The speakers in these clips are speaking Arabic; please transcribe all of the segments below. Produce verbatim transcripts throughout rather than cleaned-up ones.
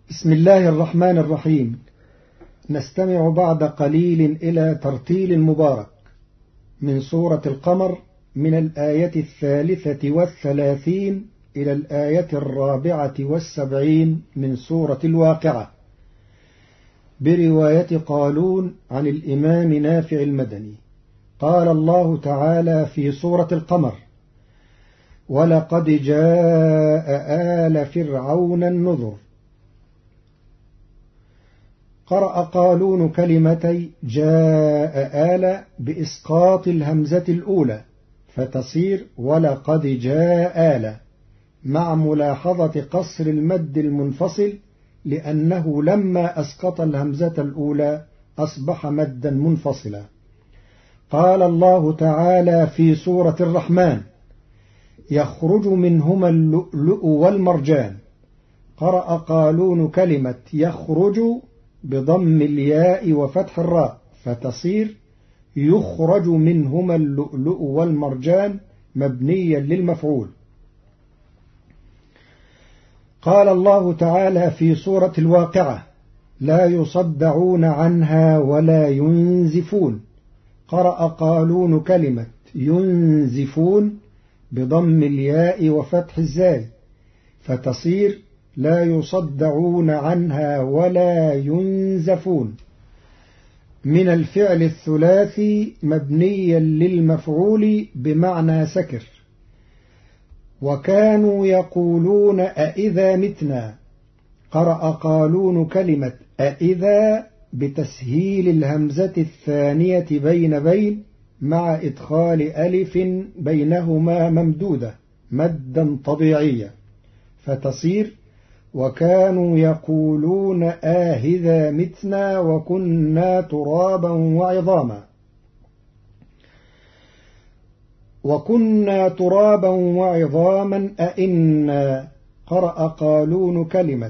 بسم الله الرحمن الرحيم. نستمع بعد قليل إلى ترتيل مبارك من سورة القمر من الآية الثالثة والثلاثين إلى الآية الرابعة والسبعين من سورة الواقعة، برواية قالون عن الإمام نافع المدني. قال الله تعالى في سورة القمر: ولقد جاء آل فرعون النذر. قرأ قالون كلمتي جاء آل بإسقاط الهمزة الأولى فتصير ولقد جاء آل، مع ملاحظة قصر المد المنفصل، لأنه لما أسقط الهمزة الأولى أصبح مدا منفصلا. قال الله تعالى في سورة الرحمن: يخرج منهما اللؤلؤ والمرجان. قرأ قالون كلمة يخرج بضم الياء وفتح الراء فتصير يخرج منهما اللؤلؤ والمرجان مبنيا للمفعول. قال الله تعالى في سورة الواقعة: لا يصدعون عنها ولا ينزفون. قرأ قالون كلمة ينزفون بضم الياء وفتح الزاي فتصير لا يصدعون عنها ولا ينزفون، من الفعل الثلاثي مبنيا للمفعول بمعنى سكر. وكانوا يقولون أئذا متنا. قرأ قالون كلمة أئذا بتسهيل الهمزة الثانية بين بين مع إدخال ألف بينهما ممدودة مدا طبيعيا فتصير وكانوا يقولون آهذا متنا وكنا ترابا وعظاما. وكنا ترابا وعظاما أئنا. قرأ قالون كلمة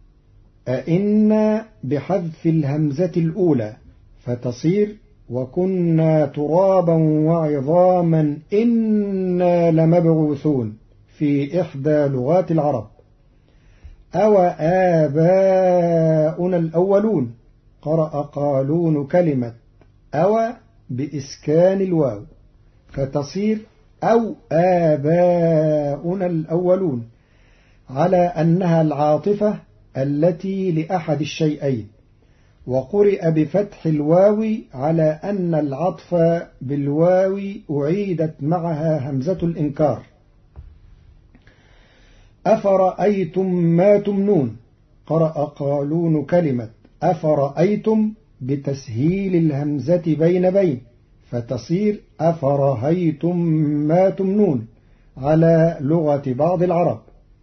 أئنا بحذف الهمزة الأولى فتصير وكنا ترابا وعظاما إنا لمبعوثون في إحدى لغات العرب. أو آباؤنا الأولون. قرأ قالون كلمة أو بإسكان الواو فتصير أو آباؤنا الأولون، على أنها العاطفة التي لأحد الشيئين. وقرئ بفتح الواو على أن العطف بالواو أعيدت معها همزة الإنكار. أفرأيتم ما تمنون. قرأ قالون كلمة أفرأيتم بتسهيل الهمزة بين بين فتصير أفرهيتم ما تمنون على لغة بعض العرب.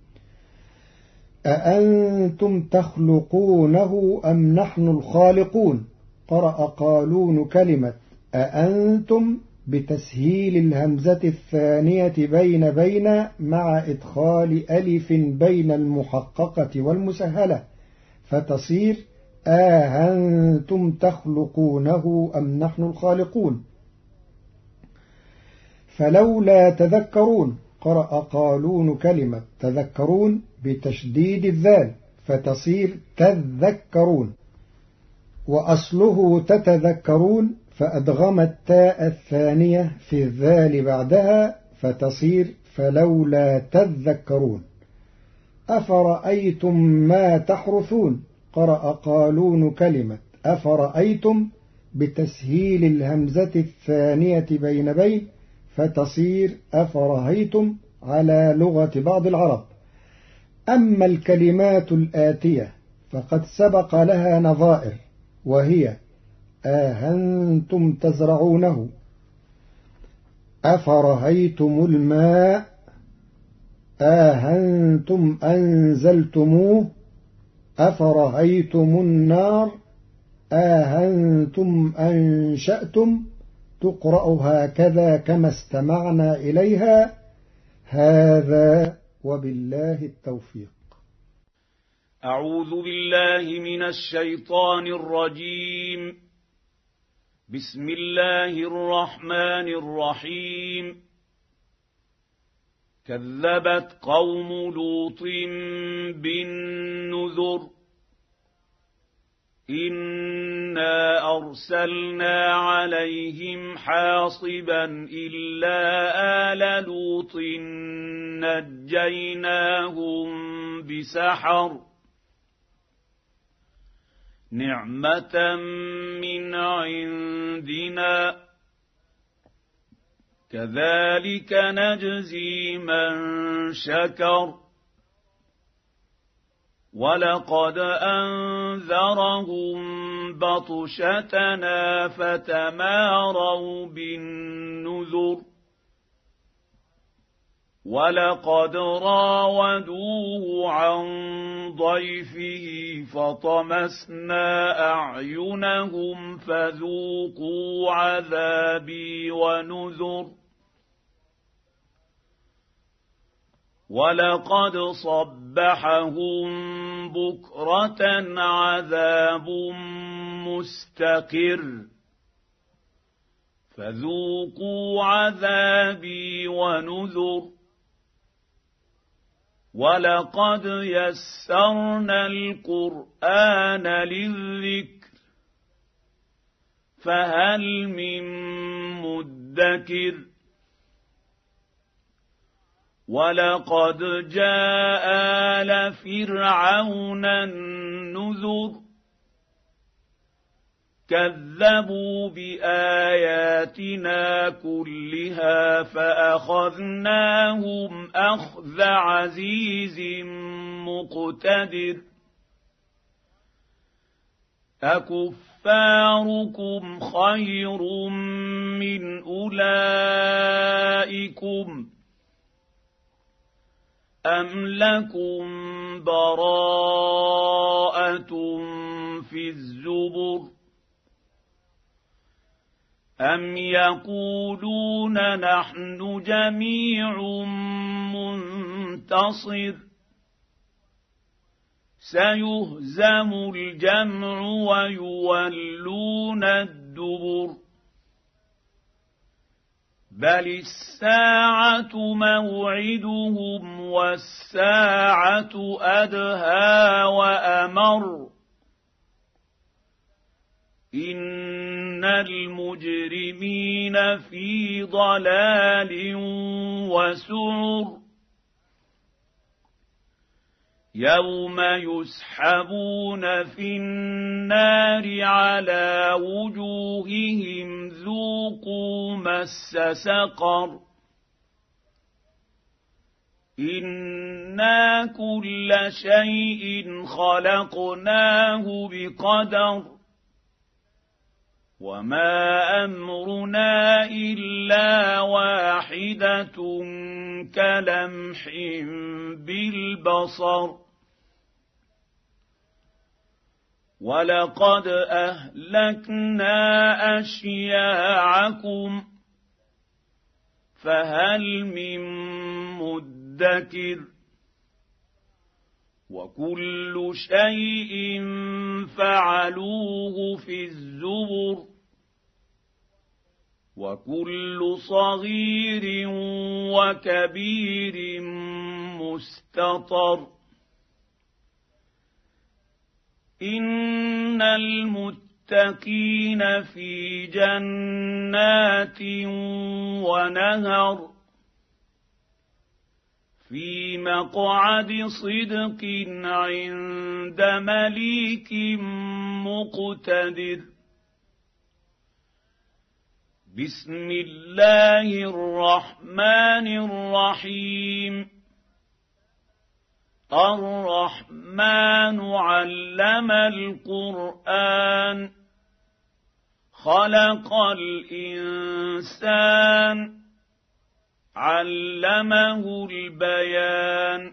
أأنتم تخلقونه أم نحن الخالقون. قرأ قالون كلمة أأنتم بتسهيل الهمزة الثانية بين بين مع إدخال ألف بين المحققة والمسهلة فتصير آهنتم تخلقونه أم نحن الخالقون. فلولا تذكرون. قرأ قالون كلمة تذكرون بتشديد الذال فتصير تذكرون، وأصله تتذكرون فأدغم التاء الثانية في الذال بعدها فتصير فلولا تذكرون. أفرأيتم ما تحرثون. قرأ قالون كلمة أفرأيتم بتسهيل الهمزة الثانية بين بين فتصير أفرهيتم على لغة بعض العرب. أما الكلمات الآتية فقد سبق لها نظائر، وهي آهنتم تزرعونه، أفرهيتم الماء، آهنتم أنزلتموه، أفرهيتم النار، آهنتم أنشأتم. تقرأ هكذا كما استمعنا إليها. هذا وبالله التوفيق. أعوذ بالله من الشيطان الرجيم. بسم الله الرحمن الرحيم. كذبت قوم لوط بالنذر إنا أرسلنا عليهم حاصبا إلا آل لوط نجيناهم بسحر نعمة من عندنا كذلك نجزي من شكر ولقد أنذرهم بطشتنا فتماروا بالنذر ولقد راودوه عن ضيفه فطمسنا أعينهم فذوقوا عذابي ونذر ولقد صبحهم بكرة عذاب مستقر فذوقوا عذابي ونذر ولقد يسرنا القرآن للذكر فهل من مدكر ولقد جاء آل فرعون النذر كذبوا بآياتنا كلها فأخذناهم أخذ عزيز مقتدر أكفاركم خير من أولئكم أم لكم براءة في الزبر أم يقولون نحن جميع منتصر سيهزم الجمع ويولون الدبر بل الساعة موعدهم والساعة أدهى وأمر إن المجرمين في ضلال وسعر يوم يسحبون في النار على وجوههم ذوقوا مس سقر إنا كل شيء خلقناه بقدر وما أمرنا إلا واحدة كلمح بالبصر ولقد أهلكنا أشياعكم فهل من مدكر وكل شيء فعلوه في الزبر وكل صغير وكبير مستطر إن المتقين في جنات ونهر في مقعد صدق عند مليك مقتدر بسم الله الرحمن الرحيم الرحمن علم القرآن خلق الإنسان علمه البيان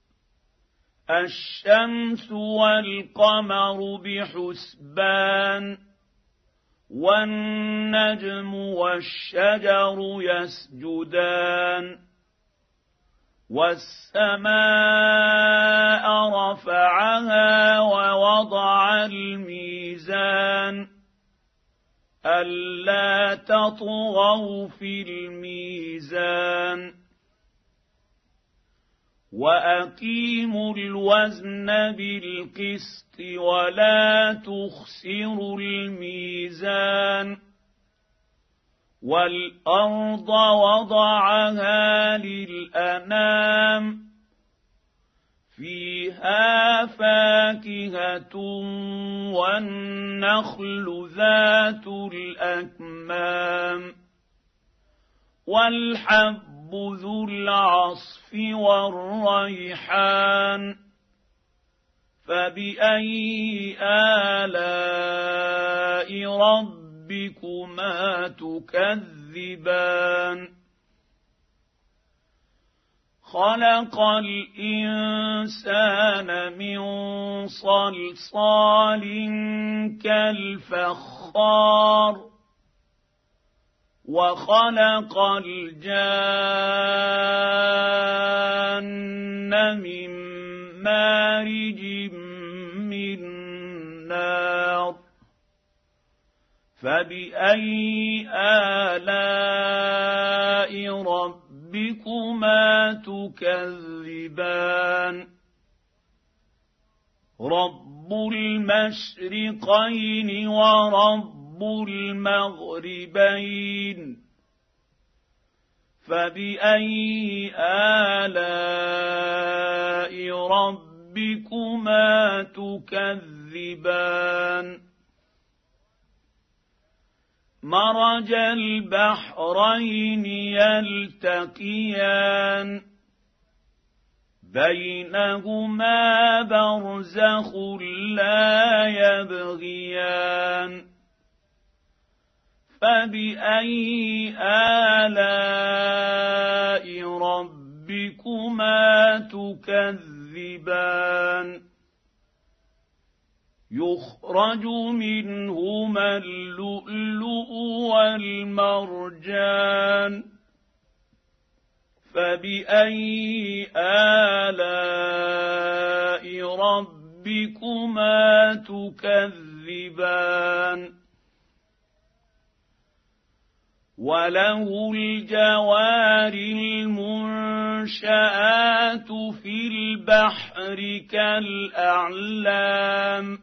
الشمس والقمر بحسبان والنجم والشجر يسجدان والسماء رفعها ووضع الميزان ألا تطغوا في الميزان وأقيموا الوزن بالقسط ولا تخسروا الميزان والأرض وضعها للأنام فيها فاكهة والنخل ذات الأكمام والحب ذو العصف والريحان فبأي آلاء ربكما تكذبان خلق الإنسان من صلصال كالفخار وخلق الجان من مارج من نار فبأي آلاء ربكما تكذبان رب المشرقين ورب المغربين فبأي آلاء ربكما تكذبان مرج البحرين يلتقيان بينهما برزخ لا يبغيان فبأي آلاء ربكما تكذبان يخرج منهما اللؤلؤ والمرجان فبأي آلاء ربكما تكذبان وله الجوار المنشآت في البحر كالأعلام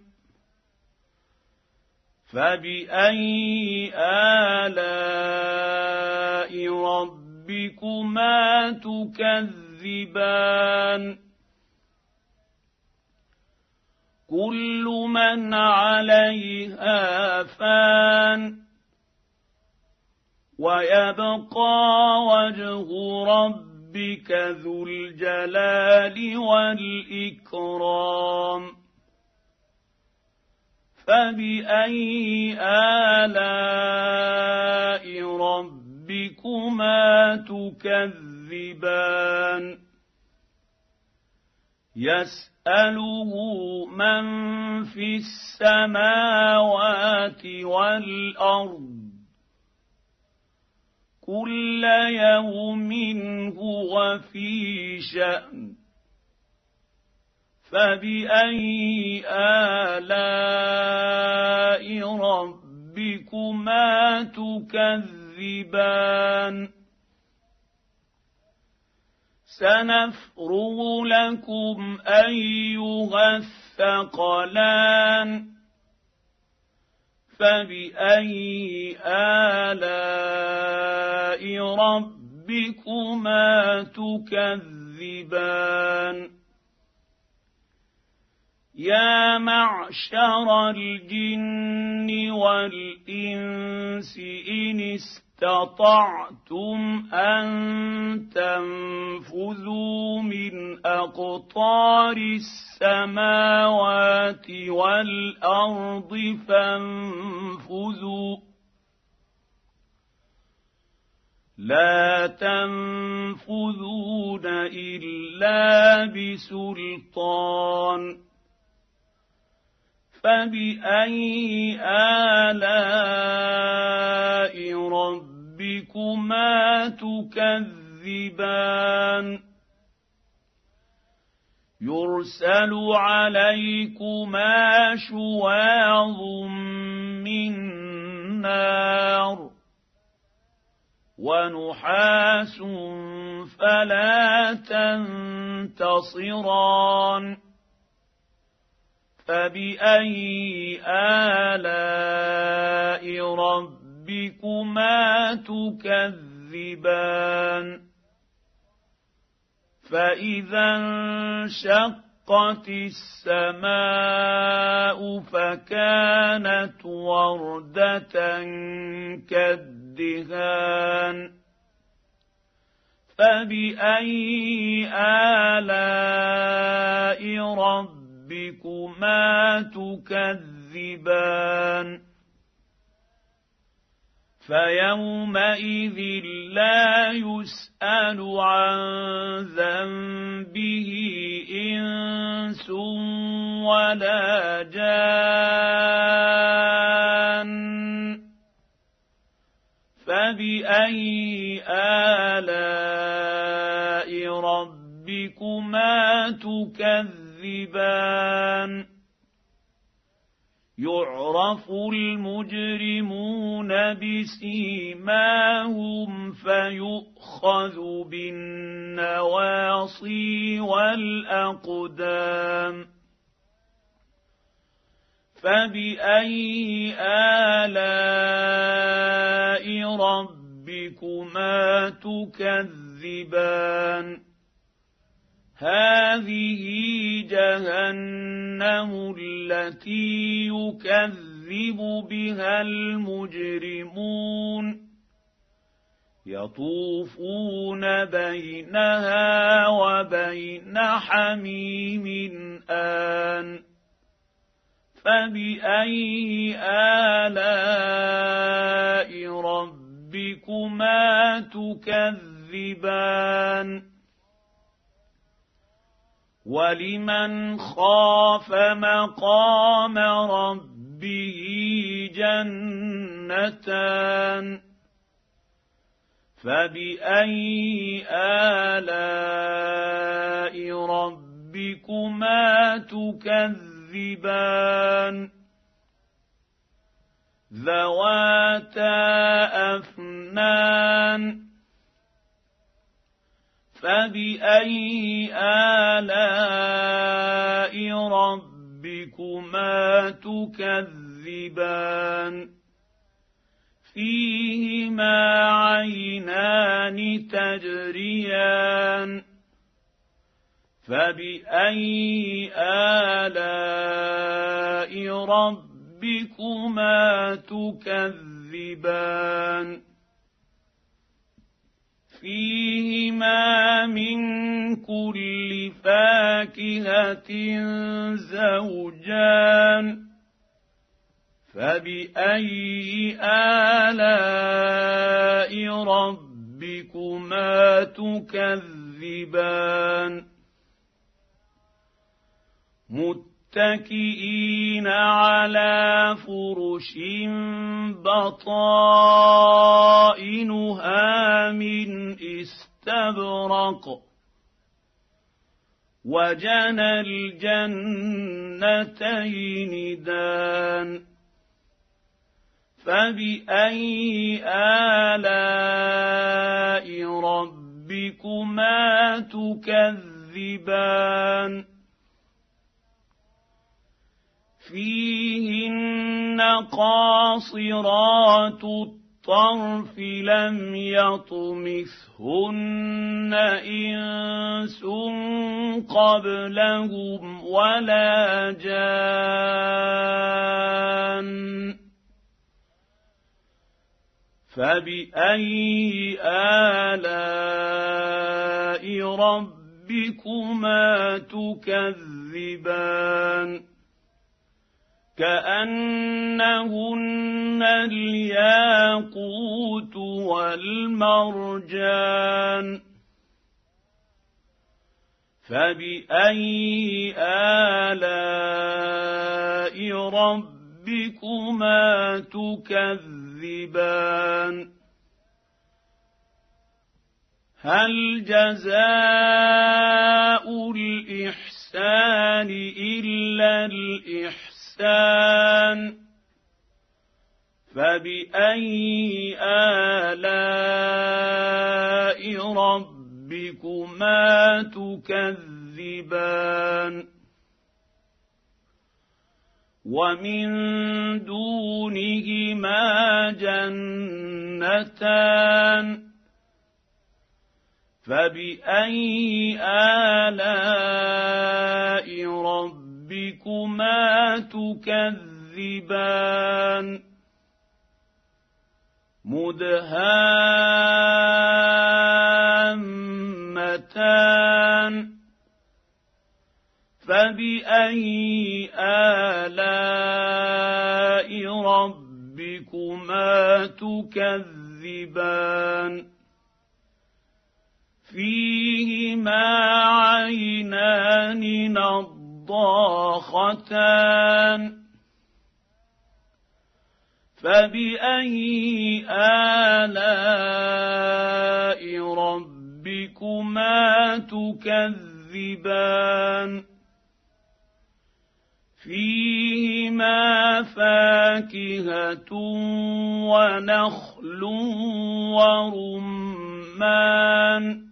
فبأي آلاء ربكما تكذبان كل من عليها فان ويبقى وجه ربك ذو الجلال والإكرام فبأي آلاء ربكما تكذبان يسأله من في السماوات والأرض كل يوم هو في شأن فبأي آلاء ربكما تكذبان سنفرغ لكم أيها الثقلان فبأي آلاء ربكما تكذبان يا معشر الجن والإنس إن استطعتم أن تنفذوا من أقطار السماوات والأرض فانفذوا لا تنفذون إلا بسلطان فبأي آلاء ربكما تكذبان يرسل عليكما شواظ من نار ونحاس فلا تنتصران فبأي آلاء ربكما تكذبان فإذا انشقت السماء فكانت وردة كالدهان فبأي آلاء ربكما تكذبان فيومئذ لا يسأل عن ذنبه إنس ولا جان فبأي آلاء ربكما تكذبان يعرف المجرمون بسيماهم فيؤخذ بالنواصي والأقدام فبأي آلاء ربكما تكذبان هذه جهنم التي يكذب بها المجرمون يطوفون بينها وبين حميم آن فبأي آلاء ربكما تكذبان ولمن خاف مقام ربه جنتان فبأي آلاء ربكما تكذبان ذواتا أفنان فبأي آلاء ربكما تكذبان فيهما عينان تجريان فبأي آلاء ربكما تكذبان فيهما من كل فاكهة زوجان فبأي آلاء ربكما تكذبان متكئين على فرش بطائنها من استبرق وجنى الجنتين دان فبأي آلاء ربكما تكذبان فيهن قاصرات الطرف لم يطمثهن إنس قبلهم ولا جان فبأي آلاء ربكما تكذبان كأنهن الياقوت والمرجان فبأي آلاء ربكما تكذبان هل جزاء الإحسان إلا الإحسان فبأي آلاء ربكما ربكما تكذبان ومن دونهما جنتان فبأي آلاء ربكما تكذبان مدهامتان فبأي آلاء ربكما تكذبان فيهما عينان نضاختان فبأي آلاء ربكما تكذبان فيهما فاكهة ونخل ورمان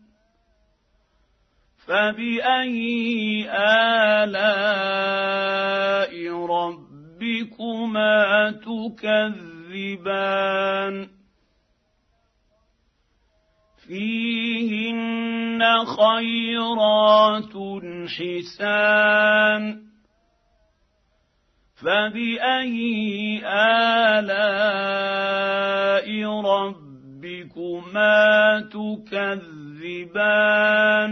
فبأي آلاء ربكما تكذبان فيهن خيرات حسان فبأي آلاء ربكما تكذبان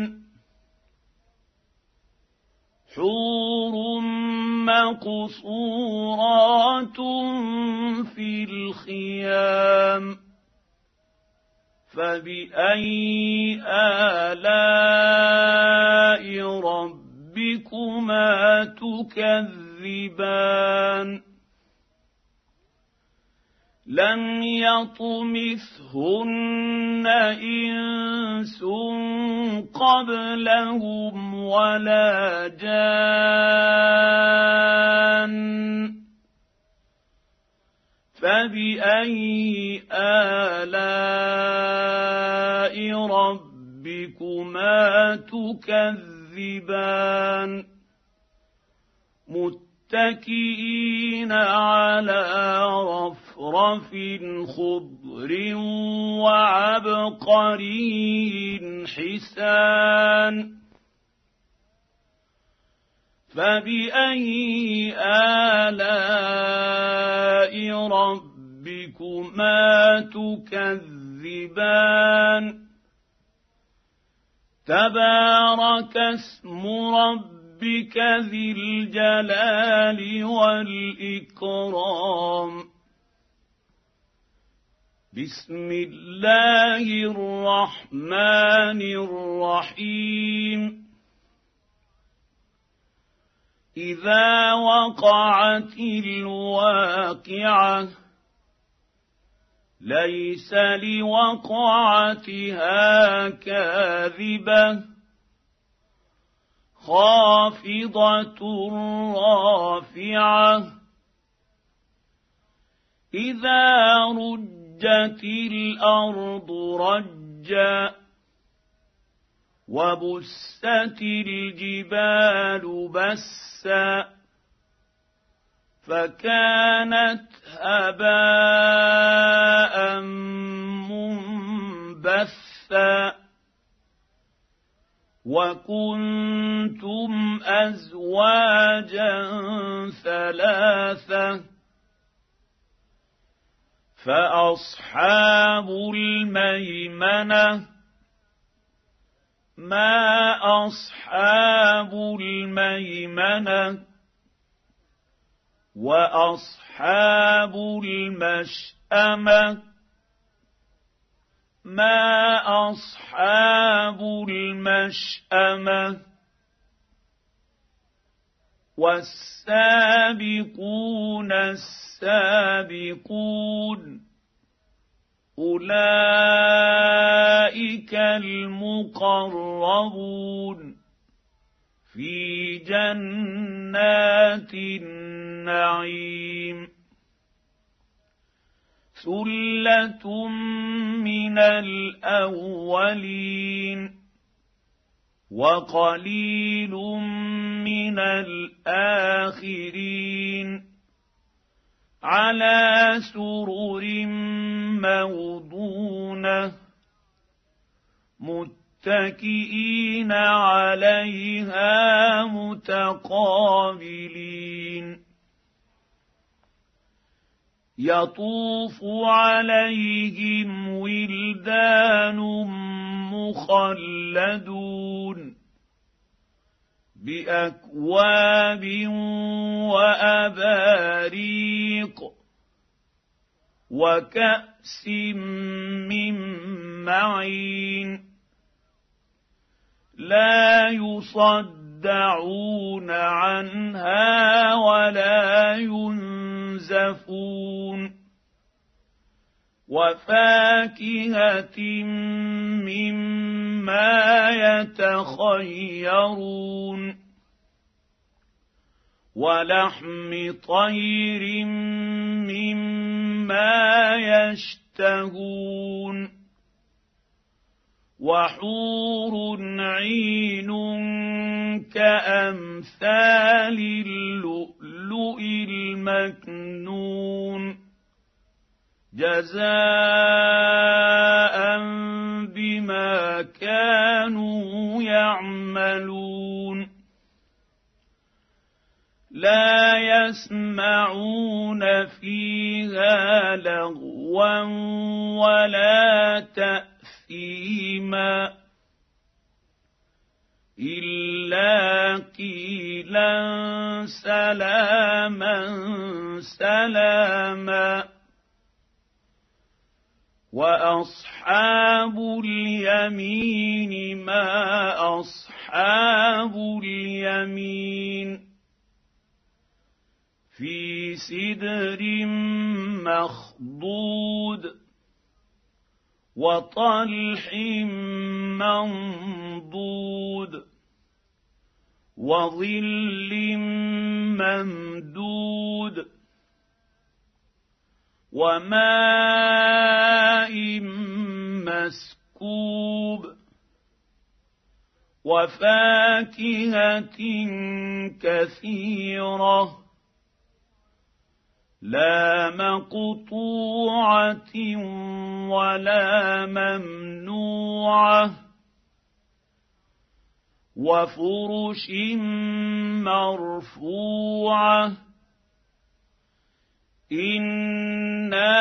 حور مقصورات في الخيام فبأي آلاء ربكما تكذبان لم يطمثهن إنس قبلهم ولا جان فبأي آلاء ربكما تكذبان متكئين على رفرف خضر وعبقري حسان فبأي آلاء ربكما تكذبان تبارك اسم ربك ذي الجلال والإكرام بسم الله الرحمن الرحيم إذا وقعت الواقعة ليس لوقعتها كاذبة خافضة رافعة إذا رجت الأرض رجا وبست الجبال بسا فكانت هباء منبثا وكنتم أزواجا ثلاثة فأصحاب الميمنة ما أصحاب الميمنة وأصحاب المشأمة ما أصحاب المشأمة والسابقون السابقون أولئك المقربون في جنات النعيم ثلة من الأولين وقليل من الآخرين على سرر موضونة متكئين عليها متقابلين يطوف عليهم ولدان مخلدون بأكواب وأباريق وكأس من معين لا يصدعون عنها ولا ينزفون وفاكهة مما يتخيرون ولحم طير مما يشتهون وحور عين كأمثال اللؤلؤ المكنون جزاء بما كانوا يعملون لا يسمعون فيها لغوا ولا تأثيما إلا قيلا سلاما سلاما وأصحاب اليمين ما أصحاب اليمين في سدر مخضود وطلح منضود وظل ممدود وماء مسكوب وفاكهة كثيرة لا مقطوعة ولا ممنوعة وفرش مرفوعة إنا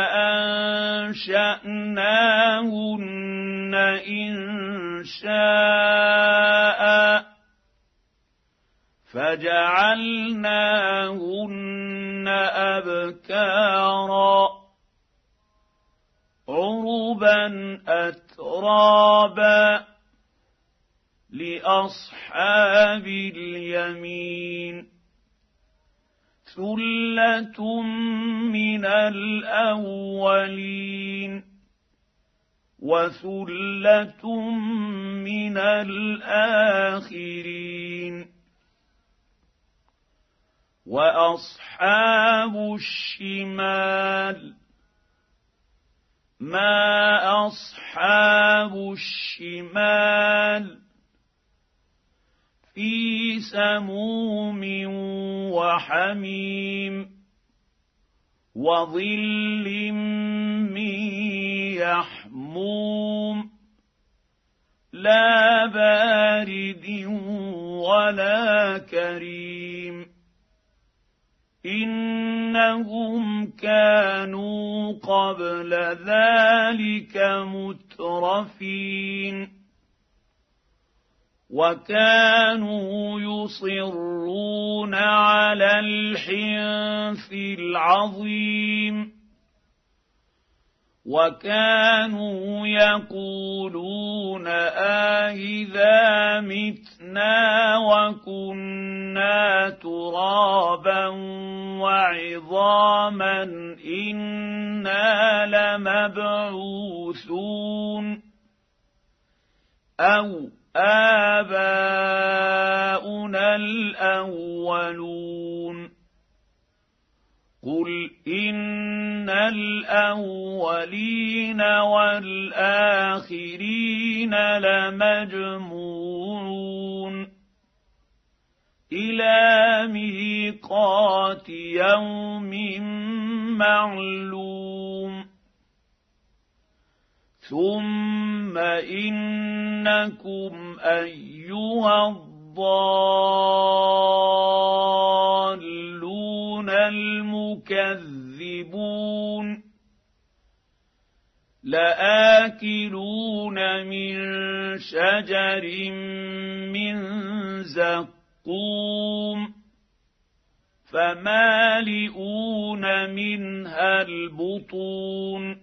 أنشأناهن إنشاء فجعلناهن أبكارا عربا أترابا لأصحاب اليمين ثلة من الأولين وثلة من الآخرين وأصحاب الشمال ما أصحاب الشمال في سموم وحميم وظل من يحموم لا بارد ولا كريم إنهم كانوا قبل ذلك مترفين وكانوا يصرون على الحنث العظيم وكانوا يقولون آئذا متنا وكنا ترابا وعظاما إنا لمبعوثون أو آباؤنا الأولون قل إن الأولين والآخرين لمجموعون إلى ميقات يوم معلوم ثم إنكم أيها الضالون المكذبون لآكلون من شجر من زقوم فمالئون منها البطون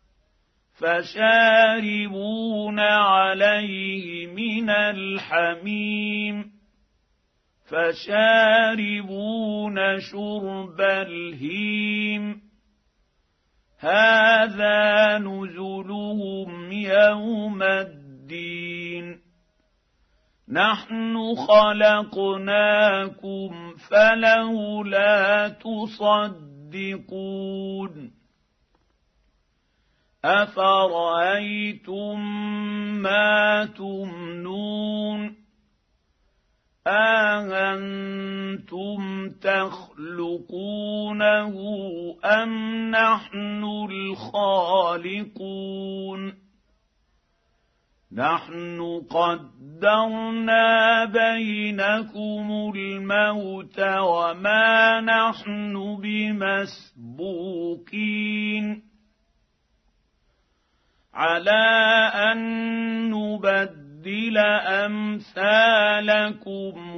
فشاربون عليه من الحميم فشاربون شرب الهيم هذا نزلهم يوم الدين نحن خلقناكم فلولا تصدقون أفرأيتم ما تمنون أأنتم تخلقونه أم نحن الخالقون نحن قدرنا بينكم الموت وما نحن بمسبوقين على أن نبدل أمثالكم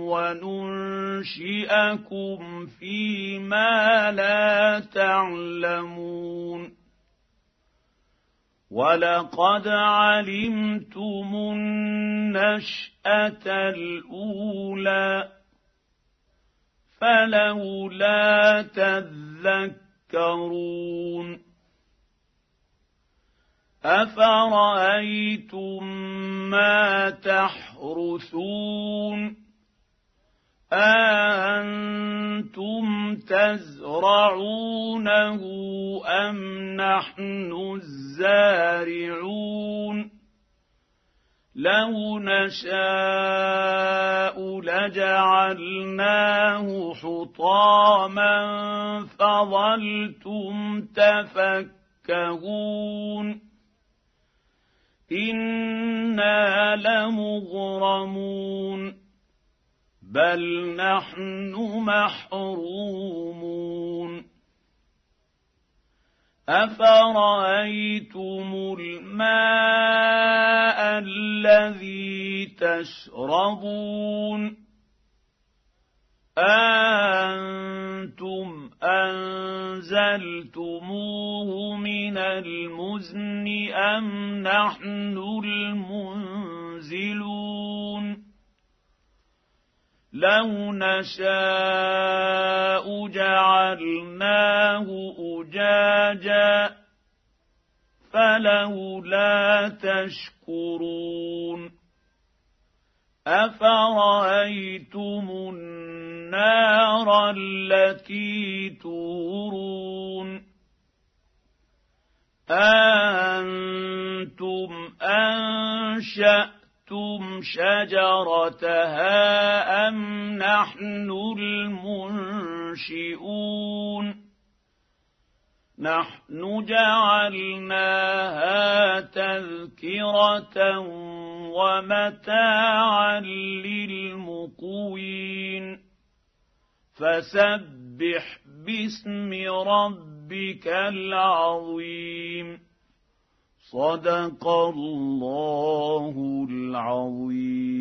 وننشئكم فيما لا تعلمون ولقد علمتم النشأة الأولى فلولا تذكرون أفرأيتم ما تحرثون أأنتم تزرعونه أم نحن الزارعون لو نشاء لجعلناه حطاما فظلتم تفكهون إنا لمغرمون بل نحن محرومون أفرأيتم الماء الذي تشربون أأنتم أنزلتموه من المزن أم نحن المنزلون لو نشاء جعلناه أجاجا فلولا تشكرون أفرأيتم النار التي تورون أأنتم أنشأتم شجرتها أم نحن المنشئون نحن جعلناها تذكرة ومتاعا للمقوين فسبح باسم ربك العظيم صدق الله العظيم.